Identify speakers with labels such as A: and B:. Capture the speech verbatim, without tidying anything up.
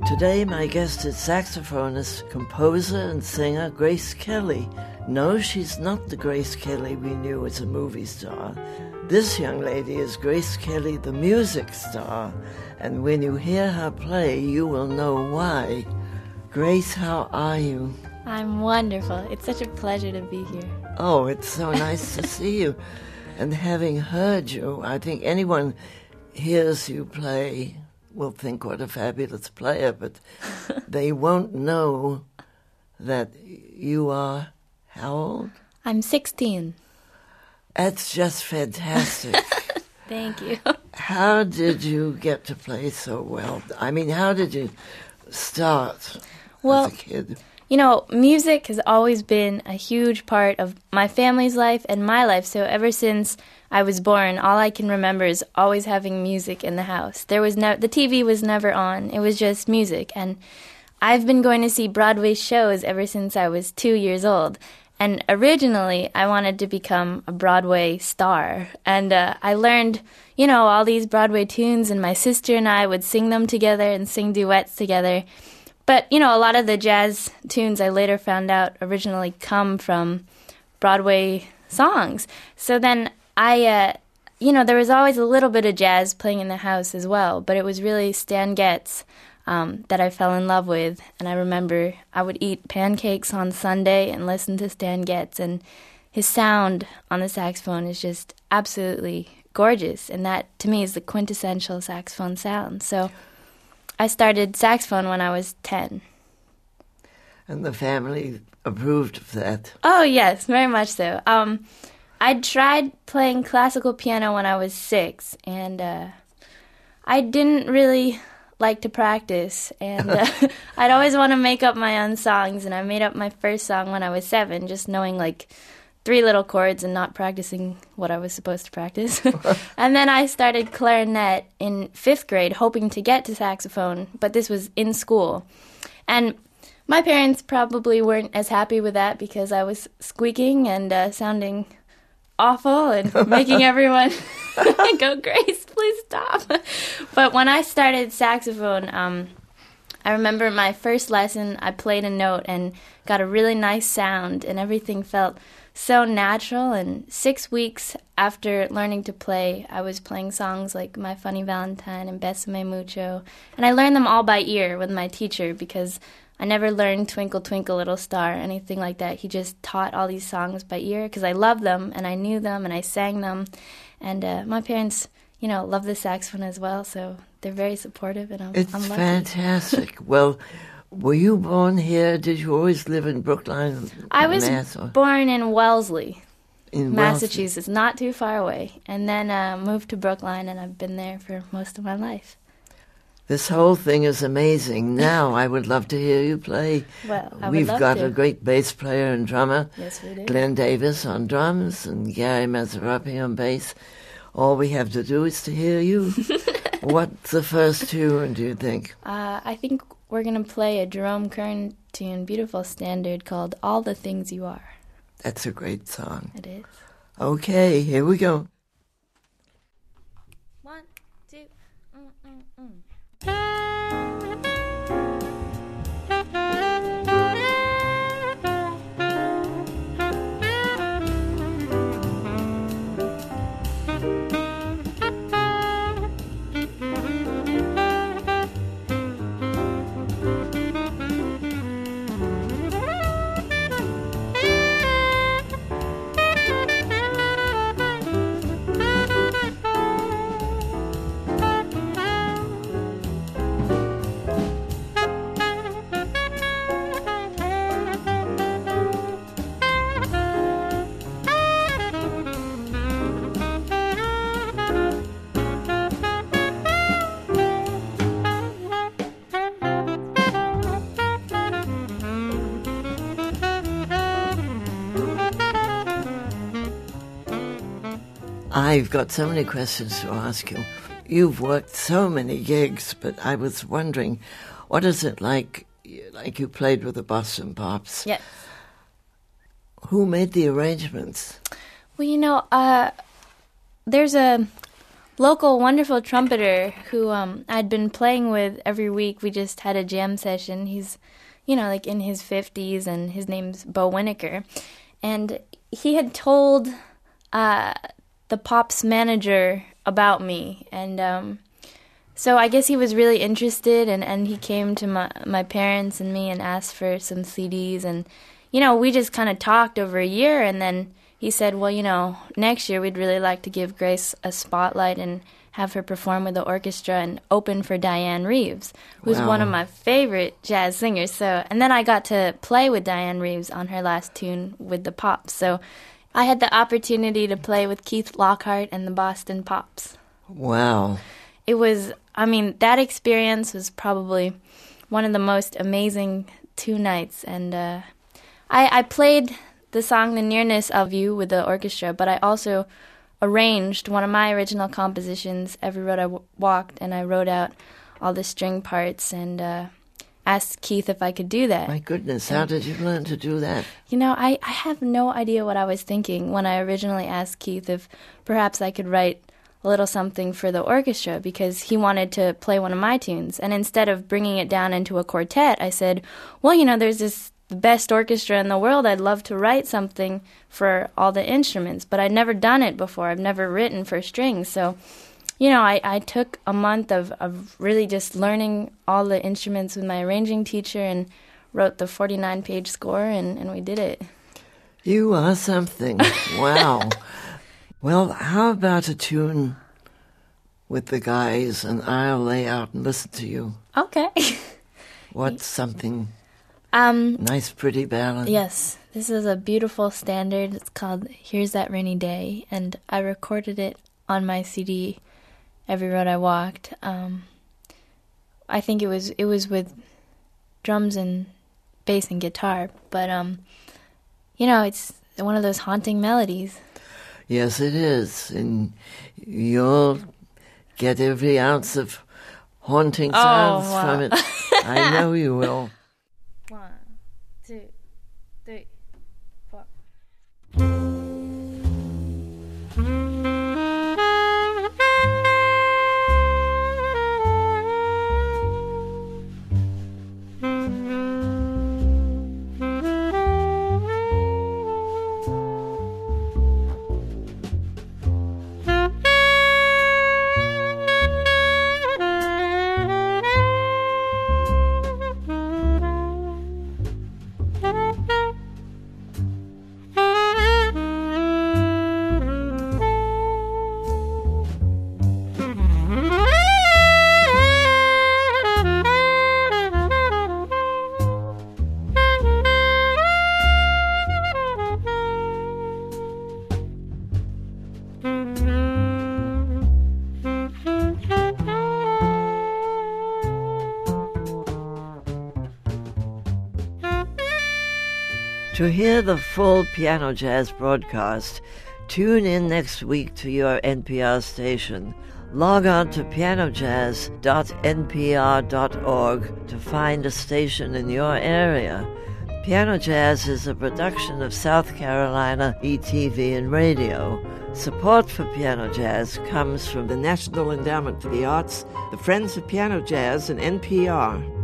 A: Today, my guest is saxophonist, composer, and singer Grace Kelly. No, she's not the Grace Kelly we knew as a movie star. This young lady is Grace Kelly, the music star, and when you hear her play, you will know why. Grace, how are you?
B: I'm wonderful. It's such a pleasure to be here.
A: Oh, it's so nice to see you. And having heard you, I think anyone hears you play will think what a fabulous player, but they won't know that you are how old?
B: I'm sixteen.
A: That's just fantastic.
B: Thank you.
A: How did you get to play so well? I mean, how did you start
B: well,
A: as a kid?
B: You know, music has always been a huge part of my family's life and my life. So ever since I was born, all I can remember is always having music in the house. There was no, the T V was never on. It was just music. And I've been going to see Broadway shows ever since I was two years old. And originally, I wanted to become a Broadway star. And uh, I learned, you know, all these Broadway tunes, and my sister and I would sing them together and sing duets together. But, you know, a lot of the jazz tunes I later found out originally come from Broadway songs. So then I, uh, you know, there was always a little bit of jazz playing in the house as well, but it was really Stan Getz um, that I fell in love with. And I remember I would eat pancakes on Sunday and listen to Stan Getz, and his sound on the saxophone is just absolutely gorgeous. And that, to me, is the quintessential saxophone sound. So I started saxophone when I was ten.
A: And the family approved of that?
B: Oh, yes, very much so. Um, I tried playing classical piano when I was six, and uh, I didn't really like to practice. And uh, I'd always want to make up my own songs, and I made up my first song when I was seven, just knowing, like, three little chords and not practicing what I was supposed to practice. And then I started clarinet in fifth grade, hoping to get to saxophone, but this was in school. And my parents probably weren't as happy with that because I was squeaking and uh, sounding awful and making everyone go, Grace, please stop. But when I started saxophone, um, I remember my first lesson, I played a note and got a really nice sound, and everything felt so natural. And six weeks after learning to play, I was playing songs like My Funny Valentine and Besame Mucho, and I learned them all by ear with my teacher because I never learned Twinkle Twinkle Little Star or anything like that. He just taught all these songs by ear because I loved them and I knew them and I sang them. And uh, my parents, you know, love the saxophone as well, so they're very supportive, and I'm,
A: it's
B: I'm lucky.
A: Fantastic. Well, were you born here? Did you always live in Brookline?
B: I was
A: Mass,
B: born in Wellesley,
A: in
B: Massachusetts, Wellesley. Not too far away, and then uh, moved to Brookline, and I've been there for most of my life.
A: This whole thing is amazing. Now I would love to hear you play.
B: Well, I
A: We've
B: would love
A: got
B: to.
A: a great bass player and drummer,
B: yes, we do.
A: Glenn Davis on drums and Gary Mazzaropi on bass. All we have to do is to hear you. What's the first tune, do you think?
B: Uh, I think we're going to play a Jerome Kern tune, beautiful standard, called All the Things You Are.
A: That's a great song.
B: It is.
A: Okay, here we go.
B: One, two, mm, mm, mm.
A: I've got so many questions to ask you. You've worked so many gigs, but I was wondering, what is it like, like you played with the Boston Pops?
B: Yes.
A: Who made the arrangements?
B: Well, you know, uh, there's a local wonderful trumpeter who um, I'd been playing with every week. We just had a jam session. He's, you know, like in his fifties, and his name's Bo Winokur. And he had told uh, the Pops manager about me. And um, so I guess he was really interested, and, and he came to my, my parents and me and asked for some C Ds. And, you know, we just kind of talked over a year, and then he said, well, you know, next year we'd really like to give Grace a spotlight and have her perform with the orchestra and open for Diane Reeves, who's
A: wow.
B: one of my favorite jazz singers. So, and then I got to play with Diane Reeves on her last tune with the Pops. So I had the opportunity to play with Keith Lockhart and the Boston Pops.
A: Wow.
B: It was, I mean, that experience was probably one of the most amazing two nights. And uh, I, I played the song The Nearness of You with the orchestra, but I also arranged one of my original compositions, Every Road I w- Walked, and I wrote out all the string parts and uh, asked Keith if I could do that.
A: My goodness,
B: and,
A: how did you learn to do that?
B: You know, I, I have no idea what I was thinking when I originally asked Keith if perhaps I could write a little something for the orchestra, because he wanted to play one of my tunes. And instead of bringing it down into a quartet, I said, well, you know, there's this the best orchestra in the world. I'd love to write something for all the instruments, but I'd never done it before. I've never written for strings. So, you know, I, I took a month of, of really just learning all the instruments with my arranging teacher and wrote the forty-nine page score, and, and we did it.
A: You are something. Wow. Well, how about a tune with the guys, and I'll lay out and listen to you.
B: Okay.
A: What's something...
B: Um,
A: nice, pretty ballad.
B: Yes, this is a beautiful standard. It's called Here's That Rainy Day, and I recorded it on my C D, Every Road I Walked. Um, I think it was it was with drums and bass and guitar, but um, you know, it's one of those haunting melodies.
A: Yes, it is, and you'll get every ounce of haunting sounds
B: oh, wow.
A: from it. I know you will.
B: One, two, three, four.
A: To hear the full Piano Jazz broadcast, tune in next week to your N P R station. Log on to piano jazz dot n p r dot org to find a station in your area. Piano Jazz is a production of South Carolina E T V and Radio. Support for Piano Jazz comes from the National Endowment for the Arts, the Friends of Piano Jazz, and N P R.